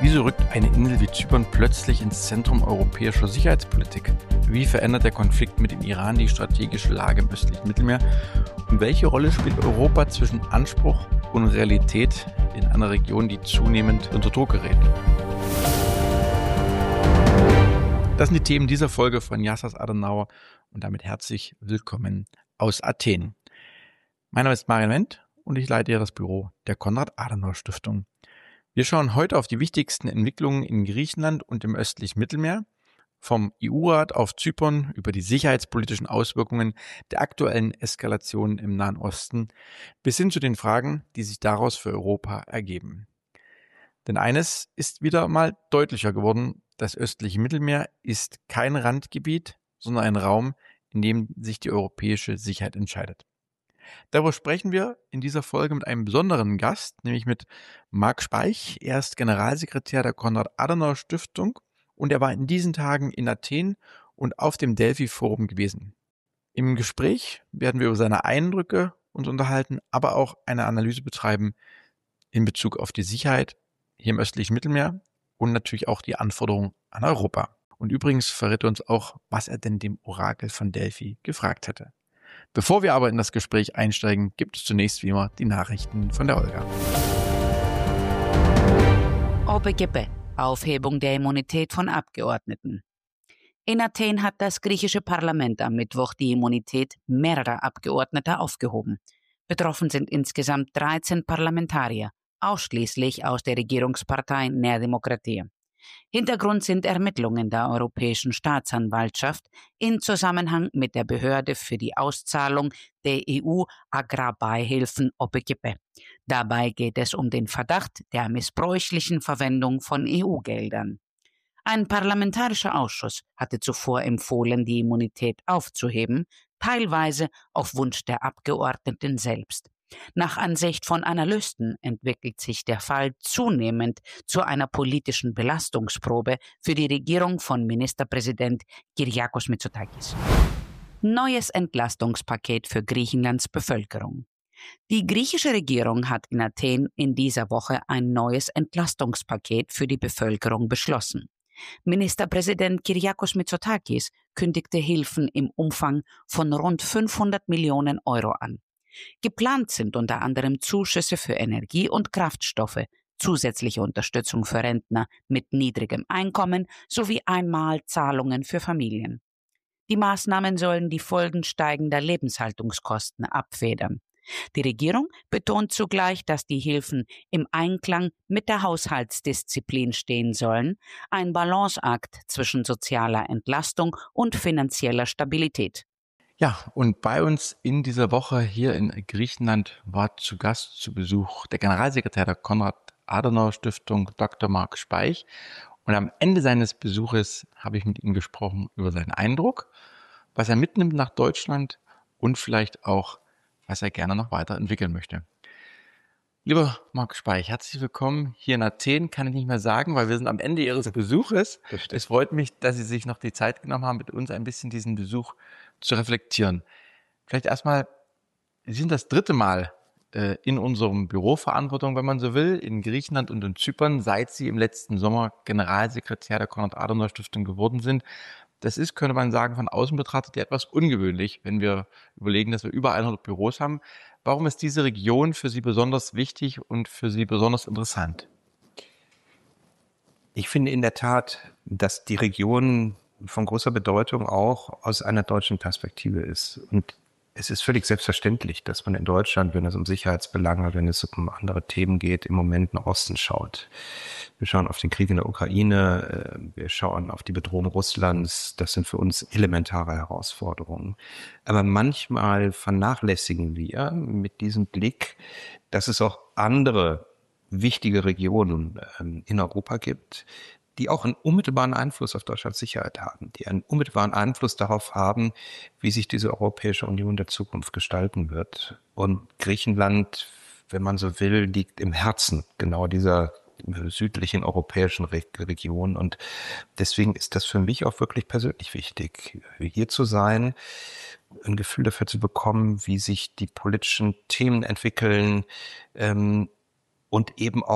Wieso rückt eine Insel wie Zypern plötzlich ins Zentrum europäischer Sicherheitspolitik? Wie verändert der Konflikt mit dem Iran die strategische Lage im östlichen Mittelmeer? Und welche Rolle spielt Europa zwischen Anspruch und Realität in einer Region, die zunehmend unter Druck gerät? Das sind die Themen dieser Folge von Yassas Adenauer und damit herzlich willkommen aus Athen. Mein Name ist Marian Wendt und ich leite hier das Büro der Konrad-Adenauer-Stiftung. Wir schauen heute auf die wichtigsten Entwicklungen in Griechenland und im östlichen Mittelmeer, vom EU-Rat auf Zypern über die sicherheitspolitischen Auswirkungen der aktuellen Eskalation im Nahen Osten bis hin zu den Fragen, die sich daraus für Europa ergeben. Denn eines ist wieder mal deutlicher geworden: Das östliche Mittelmeer ist kein Randgebiet, sondern ein Raum, in dem sich die europäische Sicherheit entscheidet. Darüber sprechen wir in dieser Folge mit einem besonderen Gast, nämlich mit Marc Speich. Er ist Generalsekretär der Konrad-Adenauer-Stiftung und er war in diesen Tagen in Athen und auf dem Delphi-Forum gewesen. Im Gespräch werden wir über seine Eindrücke uns unterhalten, aber auch eine Analyse betreiben in Bezug auf die Sicherheit hier im östlichen Mittelmeer und natürlich auch die Anforderungen an Europa. Und übrigens verrät er uns auch, was er denn dem Orakel von Delphi gefragt hätte. Bevor wir aber in das Gespräch einsteigen, gibt es zunächst wie immer die Nachrichten von der Olga. OPGP, Aufhebung der Immunität von Abgeordneten. In Athen hat das griechische Parlament am Mittwoch die Immunität mehrerer Abgeordneter aufgehoben. Betroffen sind insgesamt 13 Parlamentarier, ausschließlich aus der Regierungspartei Nea Demokratia. Hintergrund sind Ermittlungen der Europäischen Staatsanwaltschaft in Zusammenhang mit der Behörde für die Auszahlung der EU-Agrarbeihilfen OPGP. Dabei geht es um den Verdacht der missbräuchlichen Verwendung von EU-Geldern. Ein parlamentarischer Ausschuss hatte zuvor empfohlen, die Immunität aufzuheben, teilweise auf Wunsch der Abgeordneten selbst. Nach Ansicht von Analysten entwickelt sich der Fall zunehmend zu einer politischen Belastungsprobe für die Regierung von Ministerpräsident Kyriakos Mitsotakis. Neues Entlastungspaket für Griechenlands Bevölkerung. Die griechische Regierung hat in Athen in dieser Woche ein neues Entlastungspaket für die Bevölkerung beschlossen. Ministerpräsident Kyriakos Mitsotakis kündigte Hilfen im Umfang von rund 500 Millionen Euro an. Geplant sind unter anderem Zuschüsse für Energie und Kraftstoffe, zusätzliche Unterstützung für Rentner mit niedrigem Einkommen sowie Einmalzahlungen für Familien. Die Maßnahmen sollen die Folgen steigender Lebenshaltungskosten abfedern. Die Regierung betont zugleich, dass die Hilfen im Einklang mit der Haushaltsdisziplin stehen sollen, ein Balanceakt zwischen sozialer Entlastung und finanzieller Stabilität. Ja, und bei uns in dieser Woche hier in Griechenland war zu Gast zu Besuch der Generalsekretär der Konrad-Adenauer-Stiftung, Dr. Marc Speich. Und am Ende seines Besuches habe ich mit ihm gesprochen über seinen Eindruck, was er mitnimmt nach Deutschland und vielleicht auch, was er gerne noch weiterentwickeln möchte. Lieber Marc Speich, herzlich willkommen hier in Athen, kann ich nicht mehr sagen, weil wir sind am Ende Ihres Besuches. Es freut mich, dass Sie sich noch die Zeit genommen haben, mit uns ein bisschen diesen Besuch zu reflektieren. Vielleicht erstmal, Sie sind das 3. Mal in unserem Büro Verantwortung, wenn man so will, in Griechenland und in Zypern, seit Sie im letzten Sommer Generalsekretär der Konrad-Adenauer-Stiftung geworden sind. Das ist, könnte man sagen, von außen betrachtet ja etwas ungewöhnlich, wenn wir überlegen, dass wir über 100 Büros haben. Warum ist diese Region für Sie besonders wichtig und für Sie besonders interessant? Ich finde in der Tat, dass die Region von großer Bedeutung auch aus einer deutschen Perspektive ist. Und es ist völlig selbstverständlich, dass man in Deutschland, wenn es um Sicherheitsbelange, wenn es um andere Themen geht, im Moment nach Osten schaut. Wir schauen auf den Krieg in der Ukraine, wir schauen auf die Bedrohung Russlands. Das sind für uns elementare Herausforderungen. Aber manchmal vernachlässigen wir mit diesem Blick, dass es auch andere wichtige Regionen in Europa gibt, die auch einen unmittelbaren Einfluss auf Deutschlands Sicherheit haben, die einen unmittelbaren Einfluss darauf haben, wie sich diese Europäische Union der Zukunft gestalten wird. Und Griechenland, wenn man so will, liegt im Herzen genau dieser südlichen europäischen Region. Und deswegen ist das für mich auch wirklich persönlich wichtig, hier zu sein, ein Gefühl dafür zu bekommen, wie sich die politischen Themen entwickeln und eben auch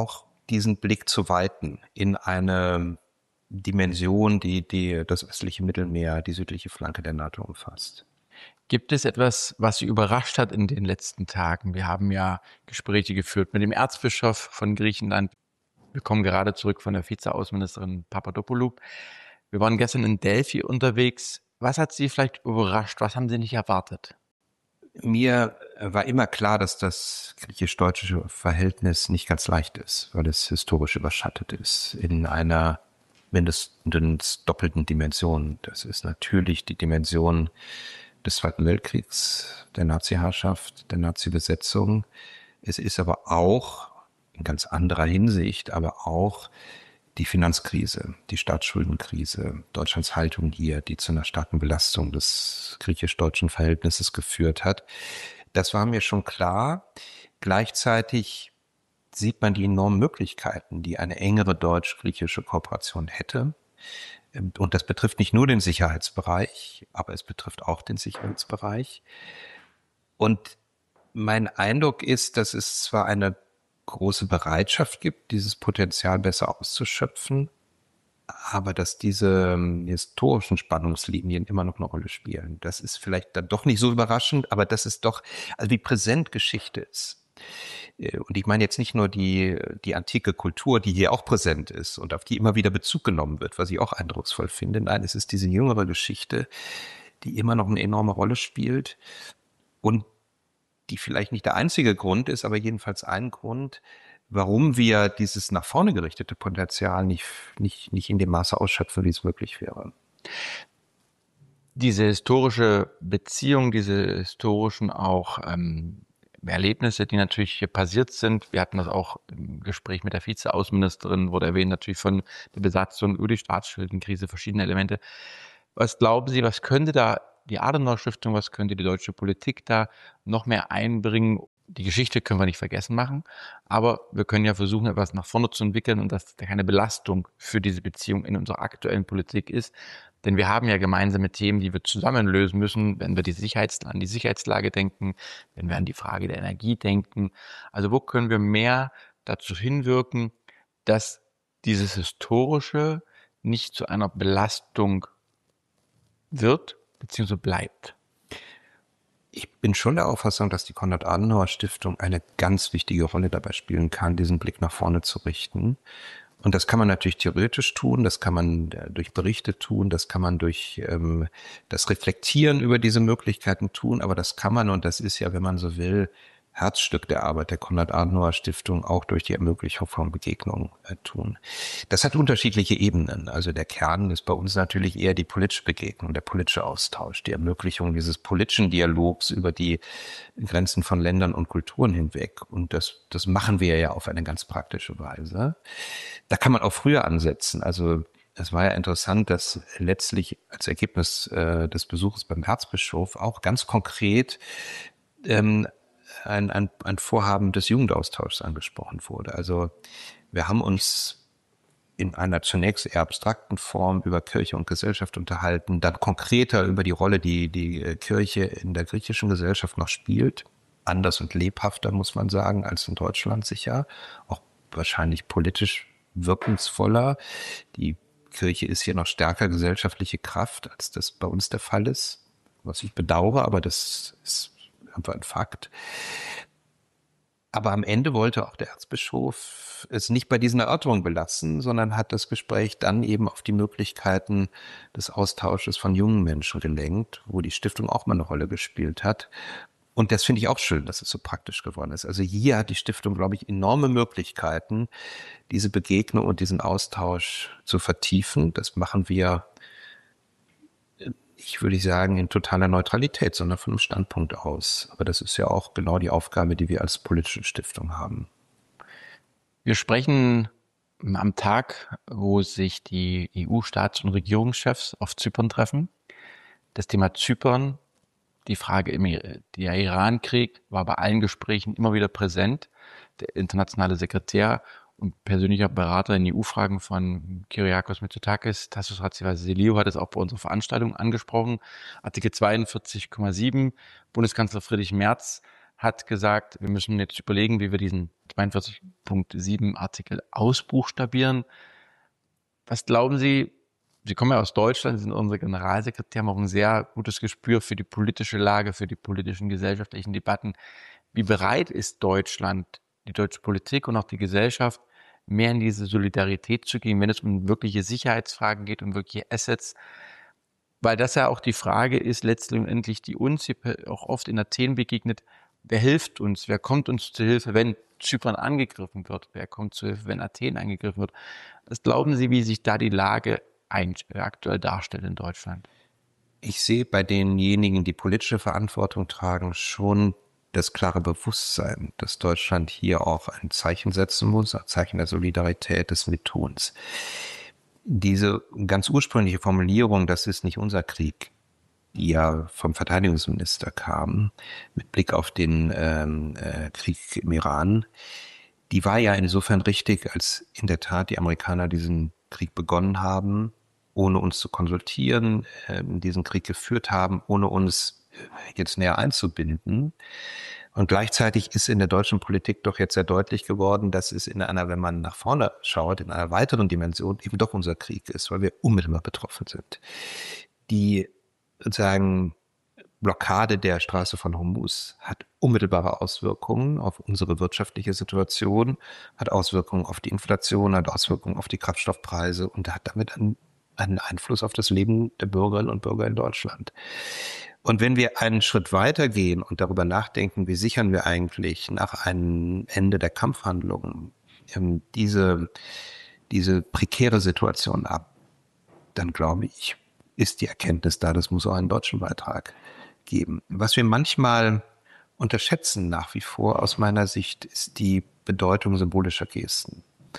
diesen Blick zu weiten in eine Dimension, die das östliche Mittelmeer, die südliche Flanke der NATO umfasst. Gibt es etwas, was Sie überrascht hat in den letzten Tagen? Wir haben ja Gespräche geführt mit dem Erzbischof von Griechenland. Wir kommen gerade zurück von der Vizeaußenministerin Papadopoulou. Wir waren gestern in Delphi unterwegs. Was hat Sie vielleicht überrascht? Was haben Sie nicht erwartet? Mir war immer klar, dass das griechisch-deutsche Verhältnis nicht ganz leicht ist, weil es historisch überschattet ist in einer mindestens doppelten Dimension. Das ist natürlich die Dimension des Zweiten Weltkriegs, der Nazi-Herrschaft, der Nazi-Besetzung. Es ist aber auch in ganz anderer Hinsicht, aber auch die Finanzkrise, die Staatsschuldenkrise, Deutschlands Haltung hier, die zu einer starken Belastung des griechisch-deutschen Verhältnisses geführt hat. Das war mir schon klar. Gleichzeitig sieht man die enormen Möglichkeiten, die eine engere deutsch-griechische Kooperation hätte. Und das betrifft nicht nur den Sicherheitsbereich, aber es betrifft auch den Sicherheitsbereich. Und mein Eindruck ist, dass es zwar eine große Bereitschaft gibt, dieses Potenzial besser auszuschöpfen, aber dass diese historischen Spannungslinien immer noch eine Rolle spielen. Das ist vielleicht dann doch nicht so überraschend, aber das ist doch, also wie präsent Geschichte ist. Und ich meine jetzt nicht nur die antike Kultur, die hier auch präsent ist und auf die immer wieder Bezug genommen wird, was ich auch eindrucksvoll finde. Nein, es ist diese jüngere Geschichte, die immer noch eine enorme Rolle spielt und die vielleicht nicht der einzige Grund ist, aber jedenfalls ein Grund, warum wir dieses nach vorne gerichtete Potenzial nicht in dem Maße ausschöpfen, wie es möglich wäre. Diese historische Beziehung, diese historischen auch Erlebnisse, die natürlich hier passiert sind. Wir hatten das auch im Gespräch mit der Vizeaußenministerin, wurde erwähnt natürlich von der Besatzung über die Staatsschuldenkrise, verschiedene Elemente. Was glauben Sie, was könnte da die Adenauer-Stiftung, was könnte die deutsche Politik da noch mehr einbringen? Die Geschichte können wir nicht vergessen machen, aber wir können ja versuchen, etwas nach vorne zu entwickeln und dass da keine Belastung für diese Beziehung in unserer aktuellen Politik ist. Denn wir haben ja gemeinsame Themen, die wir zusammen lösen müssen, wenn wir an die Sicherheitslage denken, wenn wir an die Frage der Energie denken. Also wo können wir mehr dazu hinwirken, dass dieses Historische nicht zu einer Belastung wird, beziehungsweise bleibt? Ich bin schon der Auffassung, dass die Konrad-Adenauer-Stiftung eine ganz wichtige Rolle dabei spielen kann, diesen Blick nach vorne zu richten. Und das kann man natürlich theoretisch tun, das kann man durch Berichte tun, das kann man durch das Reflektieren über diese Möglichkeiten tun, aber das kann man, und das ist ja, wenn man so will, Herzstück der Arbeit der Konrad-Adenauer-Stiftung auch durch die Ermöglichung von Begegnungen tun. Das hat unterschiedliche Ebenen. Also der Kern ist bei uns natürlich eher die politische Begegnung, der politische Austausch, die Ermöglichung dieses politischen Dialogs über die Grenzen von Ländern und Kulturen hinweg. Und das machen wir ja auf eine ganz praktische Weise. Da kann man auch früher ansetzen. Also es war ja interessant, dass letztlich als Ergebnis des Besuches beim Erzbischof auch ganz konkret ein Vorhaben des Jugendaustauschs angesprochen wurde. Also wir haben uns in einer zunächst eher abstrakten Form über Kirche und Gesellschaft unterhalten, dann konkreter über die Rolle, die Kirche in der griechischen Gesellschaft noch spielt. Anders und lebhafter, muss man sagen, als in Deutschland sicher. Auch wahrscheinlich politisch wirkungsvoller. Die Kirche ist hier noch stärker gesellschaftliche Kraft, als das bei uns der Fall ist. Was ich bedauere, aber das ist einfach ein Fakt. Aber am Ende wollte auch der Erzbischof es nicht bei diesen Erörterungen belassen, sondern hat das Gespräch dann eben auf die Möglichkeiten des Austausches von jungen Menschen gelenkt, wo die Stiftung auch mal eine Rolle gespielt hat. Und das finde ich auch schön, dass es so praktisch geworden ist. Also hier hat die Stiftung, glaube ich, enorme Möglichkeiten, diese Begegnung und diesen Austausch zu vertiefen. Das machen wir, ich würde sagen, in totaler Neutralität, sondern von einem Standpunkt aus. Aber das ist ja auch genau die Aufgabe, die wir als politische Stiftung haben. Wir sprechen am Tag, wo sich die EU-Staats- und Regierungschefs auf Zypern treffen. Das Thema Zypern, die Frage, der Iran-Krieg war bei allen Gesprächen immer wieder präsent. Der internationale Sekretär und persönlicher Berater in EU-Fragen von Kyriakos Mitsotakis, Tassos Ratsivasiliou, hat es auch bei unserer Veranstaltung angesprochen. Artikel 42,7, Bundeskanzler Friedrich Merz hat gesagt, wir müssen jetzt überlegen, wie wir diesen 42.7 Artikel ausbuchstabieren. Was glauben Sie? Sie kommen ja aus Deutschland, Sie sind unser Generalsekretär, haben auch ein sehr gutes Gespür für die politische Lage, für die politischen, gesellschaftlichen Debatten. Wie bereit ist Deutschland, die deutsche Politik und auch die Gesellschaft, mehr in diese Solidarität zu gehen, wenn es um wirkliche Sicherheitsfragen geht, um wirkliche Assets? Weil das ja auch die Frage ist, letztendlich, die uns hier auch oft in Athen begegnet, wer hilft uns, wer kommt uns zu Hilfe, wenn Zypern angegriffen wird, wer kommt zu Hilfe, wenn Athen angegriffen wird. Was glauben Sie, wie sich da die Lage aktuell darstellt in Deutschland? Ich sehe bei denjenigen, die politische Verantwortung tragen, schon das klare Bewusstsein, dass Deutschland hier auch ein Zeichen setzen muss, ein Zeichen der Solidarität, des Mittuns. Diese ganz ursprüngliche Formulierung, das ist nicht unser Krieg, die ja vom Verteidigungsminister kam, mit Blick auf den Krieg im Iran, die war ja insofern richtig, als in der Tat die Amerikaner diesen Krieg begonnen haben, ohne uns zu konsultieren, diesen Krieg geführt haben, ohne uns jetzt näher einzubinden. Und gleichzeitig ist in der deutschen Politik doch jetzt sehr deutlich geworden, dass es in einer, wenn man nach vorne schaut, in einer weiteren Dimension eben doch unser Krieg ist, weil wir unmittelbar betroffen sind. Die sozusagen Blockade der Straße von Hormuz hat unmittelbare Auswirkungen auf unsere wirtschaftliche Situation, hat Auswirkungen auf die Inflation, hat Auswirkungen auf die Kraftstoffpreise und hat damit einen Einfluss auf das Leben der Bürgerinnen und Bürger in Deutschland. Und wenn wir einen Schritt weiter gehen und darüber nachdenken, wie sichern wir eigentlich nach einem Ende der Kampfhandlungen diese prekäre Situation ab, dann glaube ich, ist die Erkenntnis da, das muss auch einen deutschen Beitrag geben. Was wir manchmal unterschätzen nach wie vor aus meiner Sicht, ist die Bedeutung symbolischer Gesten.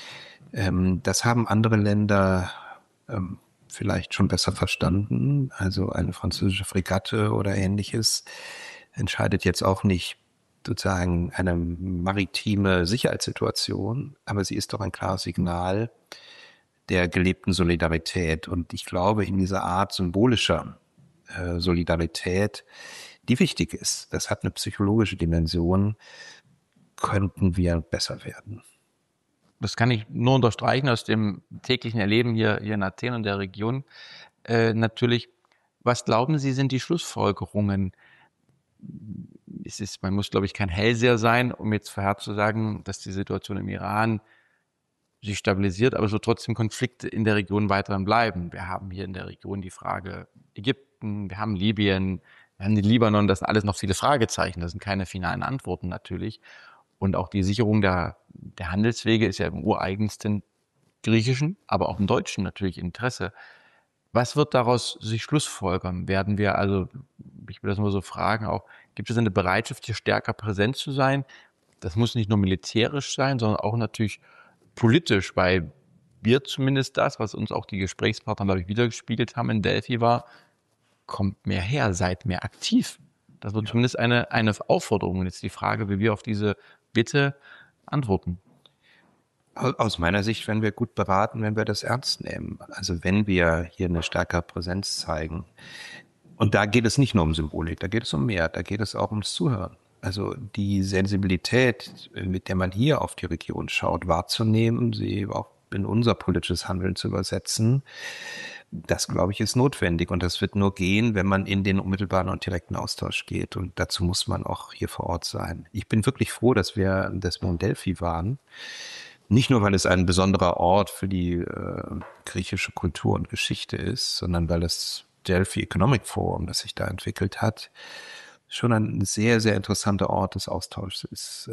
Das haben andere Länder vielleicht schon besser verstanden. Also eine französische Fregatte oder Ähnliches entscheidet jetzt auch nicht sozusagen eine maritime Sicherheitssituation, aber sie ist doch ein klares Signal der gelebten Solidarität. Und ich glaube, in dieser Art symbolischer Solidarität, die wichtig ist, das hat eine psychologische Dimension, könnten wir besser werden. Das kann ich nur unterstreichen aus dem täglichen Erleben hier in Athen und der Region. Natürlich, was glauben Sie, sind die Schlussfolgerungen? Man muss, glaube ich, kein Hellseher sein, um jetzt vorherzusagen, dass die Situation im Iran sich stabilisiert, aber so trotzdem Konflikte in der Region weiterhin bleiben. Wir haben hier in der Region die Frage Ägypten, wir haben Libyen, wir haben den Libanon, das sind alles noch viele Fragezeichen, das sind keine finalen Antworten natürlich. Und auch die Sicherung der Handelswege ist ja im ureigensten griechischen, aber auch im deutschen natürlich Interesse. Was wird daraus sich schlussfolgern? Werden wir also, ich will das nur so fragen, auch, gibt es eine Bereitschaft, hier stärker präsent zu sein? Das muss nicht nur militärisch sein, sondern auch natürlich politisch, weil wir zumindest das, was uns auch die Gesprächspartner, glaube ich, wiedergespiegelt haben in Delphi war, kommt mehr her, seid mehr aktiv. Das wird zumindest eine Aufforderung. Und jetzt die Frage, wie wir auf diese Bitte antworten. Aus meiner Sicht werden wir gut beraten, wenn wir das ernst nehmen. Also wenn wir hier eine stärkere Präsenz zeigen. Und da geht es nicht nur um Symbolik, da geht es um mehr, da geht es auch ums Zuhören. Also die Sensibilität, mit der man hier auf die Region schaut, wahrzunehmen, sie auch in unser politisches Handeln zu übersetzen, das, glaube ich, ist notwendig. Und das wird nur gehen, wenn man in den unmittelbaren und direkten Austausch geht. Und dazu muss man auch hier vor Ort sein. Ich bin wirklich froh, dass wir in Delphi waren. Nicht nur, weil es ein besonderer Ort für die griechische Kultur und Geschichte ist, sondern weil das Delphi Economic Forum, das sich da entwickelt hat, schon ein sehr, sehr interessanter Ort des Austauschs ist.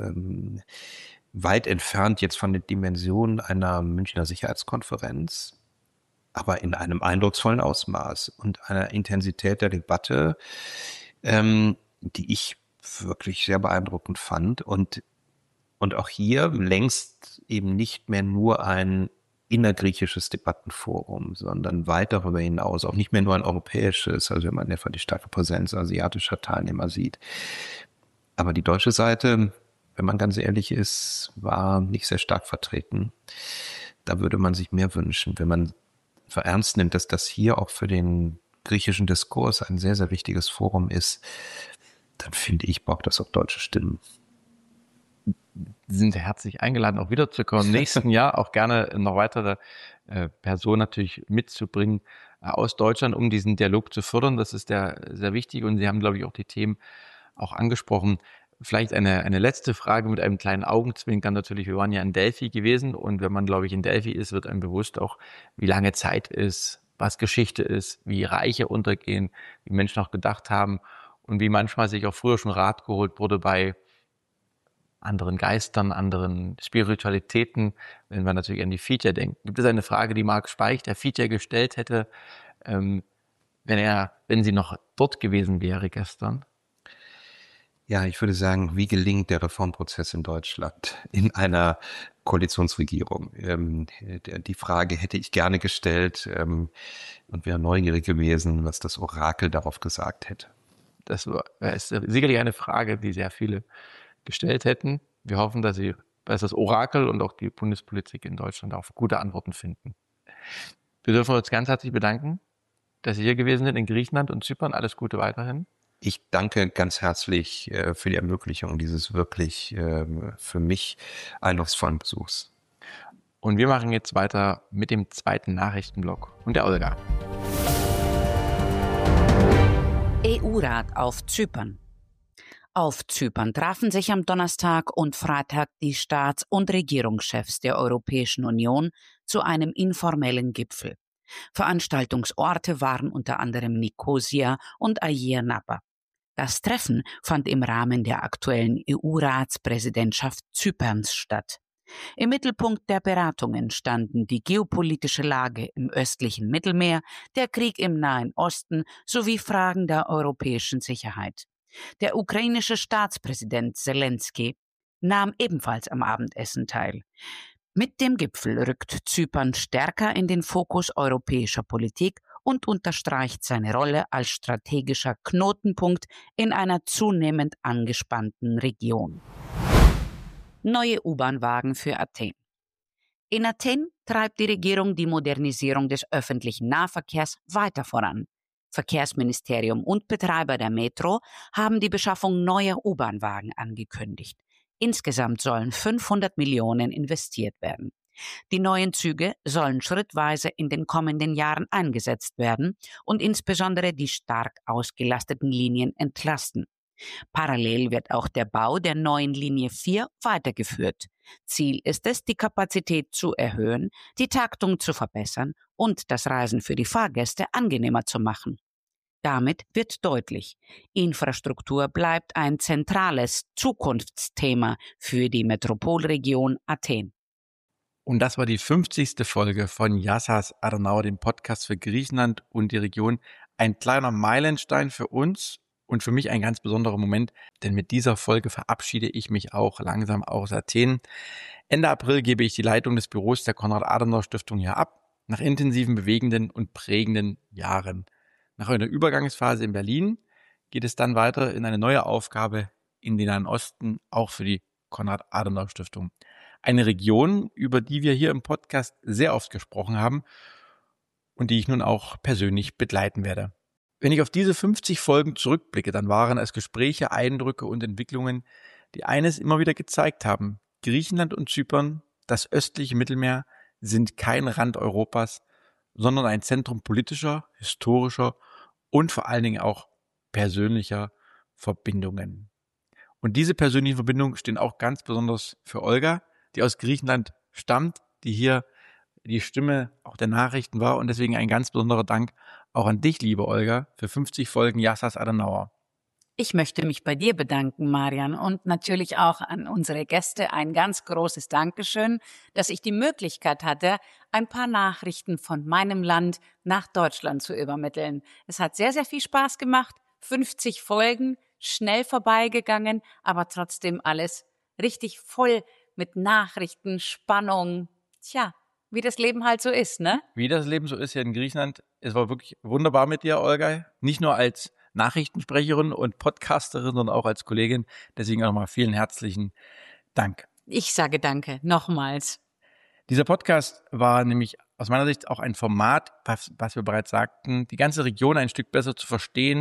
Weit entfernt jetzt von den Dimensionen einer Münchner Sicherheitskonferenz, aber in einem eindrucksvollen Ausmaß und einer Intensität der Debatte, die ich wirklich sehr beeindruckend fand. Und auch hier längst eben nicht mehr nur ein innergriechisches Debattenforum, sondern weit darüber hinaus, auch nicht mehr nur ein europäisches, also wenn man etwa die starke Präsenz asiatischer Teilnehmer sieht. Aber die deutsche Seite, wenn man ganz ehrlich ist, war nicht sehr stark vertreten. Da würde man sich mehr wünschen, wenn man ernst nimmt, dass das hier auch für den griechischen Diskurs ein sehr, sehr wichtiges Forum ist, dann finde ich, braucht das auch deutsche Stimmen. Sie sind herzlich eingeladen, auch wiederzukommen. Im nächsten Jahr auch gerne noch weitere Personen natürlich mitzubringen aus Deutschland, um diesen Dialog zu fördern. Das ist sehr wichtig und Sie haben, glaube ich, auch die Themen auch angesprochen. Vielleicht eine letzte Frage mit einem kleinen Augenzwinkern natürlich. Wir waren ja in Delphi gewesen und wenn man, glaube ich, in Delphi ist, wird einem bewusst auch, wie lange Zeit ist, was Geschichte ist, wie Reiche untergehen, wie Menschen auch gedacht haben und wie manchmal sich auch früher schon Rat geholt wurde bei anderen Geistern, anderen Spiritualitäten, wenn man natürlich an die Fiedler denkt. Gibt es eine Frage, die Marc Speich, der Fiedler, gestellt hätte, wenn sie noch dort gewesen wäre gestern? Ja, ich würde sagen, wie gelingt der Reformprozess in Deutschland in einer Koalitionsregierung? Die Frage hätte ich gerne gestellt und wäre neugierig gewesen, was das Orakel darauf gesagt hätte. Das ist sicherlich eine Frage, die sehr viele gestellt hätten. Wir hoffen, dass das Orakel und auch die Bundespolitik in Deutschland auf gute Antworten finden. Wir dürfen uns ganz herzlich bedanken, dass Sie hier gewesen sind in Griechenland und Zypern. Alles Gute weiterhin. Ich danke ganz herzlich für die Ermöglichung dieses wirklich für mich eindrucksvollen Besuchs. Und wir machen jetzt weiter mit dem zweiten Nachrichtenblock und der Olga. EU-Rat auf Zypern. Auf Zypern trafen sich am Donnerstag und Freitag die Staats- und Regierungschefs der Europäischen Union zu einem informellen Gipfel. Veranstaltungsorte waren unter anderem Nikosia und Ayia Napa. Das Treffen fand im Rahmen der aktuellen EU-Ratspräsidentschaft Zyperns statt. Im Mittelpunkt der Beratungen standen die geopolitische Lage im östlichen Mittelmeer, der Krieg im Nahen Osten sowie Fragen der europäischen Sicherheit. Der ukrainische Staatspräsident Selenskyj nahm ebenfalls am Abendessen teil. Mit dem Gipfel rückt Zypern stärker in den Fokus europäischer Politik und unterstreicht seine Rolle als strategischer Knotenpunkt in einer zunehmend angespannten Region. Neue U-Bahn-Wagen für Athen. In Athen treibt die Regierung die Modernisierung des öffentlichen Nahverkehrs weiter voran. Verkehrsministerium und Betreiber der Metro haben die Beschaffung neuer U-Bahn-Wagen angekündigt. Insgesamt sollen 500 Millionen investiert werden. Die neuen Züge sollen schrittweise in den kommenden Jahren eingesetzt werden und insbesondere die stark ausgelasteten Linien entlasten. Parallel wird auch der Bau der neuen Linie 4 weitergeführt. Ziel ist es, die Kapazität zu erhöhen, die Taktung zu verbessern und das Reisen für die Fahrgäste angenehmer zu machen. Damit wird deutlich, Infrastruktur bleibt ein zentrales Zukunftsthema für die Metropolregion Athen. Und das war die 50. Folge von Yassas Adenauer, dem Podcast für Griechenland und die Region. Ein kleiner Meilenstein für uns und für mich ein ganz besonderer Moment, denn mit dieser Folge verabschiede ich mich auch langsam aus Athen. Ende April gebe ich die Leitung des Büros der Konrad-Adenauer-Stiftung hier ab, nach intensiven, bewegenden und prägenden Jahren. Nach einer Übergangsphase in Berlin geht es dann weiter in eine neue Aufgabe in den Nahen Osten, auch für die Konrad-Adenauer-Stiftung. Eine Region, über die wir hier im Podcast sehr oft gesprochen haben und die ich nun auch persönlich begleiten werde. Wenn ich auf diese 50 Folgen zurückblicke, dann waren es Gespräche, Eindrücke und Entwicklungen, die eines immer wieder gezeigt haben. Griechenland und Zypern, das östliche Mittelmeer, sind kein Rand Europas, sondern ein Zentrum politischer, historischer und vor allen Dingen auch persönlicher Verbindungen. Und diese persönlichen Verbindungen stehen auch ganz besonders für Olga, die aus Griechenland stammt, die hier die Stimme auch der Nachrichten war. Und deswegen ein ganz besonderer Dank auch an dich, liebe Olga, für 50 Folgen Yassas Adenauer. Ich möchte mich bei dir bedanken, Marian, und natürlich auch an unsere Gäste ein ganz großes Dankeschön, dass ich die Möglichkeit hatte, ein paar Nachrichten von meinem Land nach Deutschland zu übermitteln. Es hat sehr, sehr viel Spaß gemacht. 50 Folgen, schnell vorbeigegangen, aber trotzdem alles richtig voll mit Nachrichten, Spannung. Tja, wie das Leben halt so ist, ne? Wie das Leben so ist hier in Griechenland. Es war wirklich wunderbar mit dir, Olga. Nicht nur als Nachrichtensprecherin und Podcasterin, sondern auch als Kollegin. Deswegen auch nochmal vielen herzlichen Dank. Ich sage danke, nochmals. Dieser Podcast war nämlich aus meiner Sicht auch ein Format, was wir bereits sagten, die ganze Region ein Stück besser zu verstehen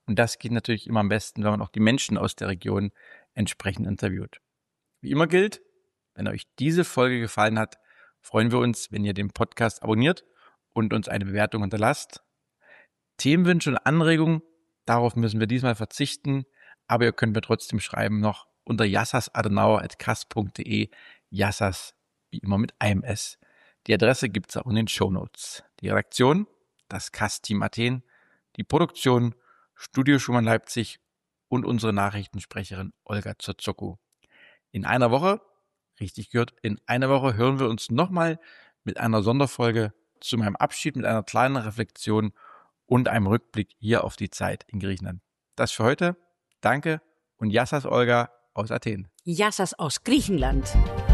Und das geht natürlich immer am besten, wenn man auch die Menschen aus der Region entsprechend interviewt. Wie immer gilt, wenn euch diese Folge gefallen hat, freuen wir uns, wenn ihr den Podcast abonniert und uns eine Bewertung hinterlasst. Themenwünsche und Anregungen, darauf müssen wir diesmal verzichten, aber ihr könnt mir trotzdem schreiben noch unter jassasadenauer@kast.de, Jassas wie immer mit einem S. Die Adresse gibt es auch in den Shownotes. Die Redaktion, das Kast-Team Athen, die Produktion, Studio Schumann Leipzig und unsere Nachrichtensprecherin Olga Zozoku. In einer Woche, richtig gehört, in einer Woche hören wir uns nochmal mit einer Sonderfolge zu meinem Abschied mit einer kleinen Reflexion und einem Rückblick hier auf die Zeit in Griechenland. Das für heute. Danke und Yassas Olga aus Athen. Yassas aus Griechenland.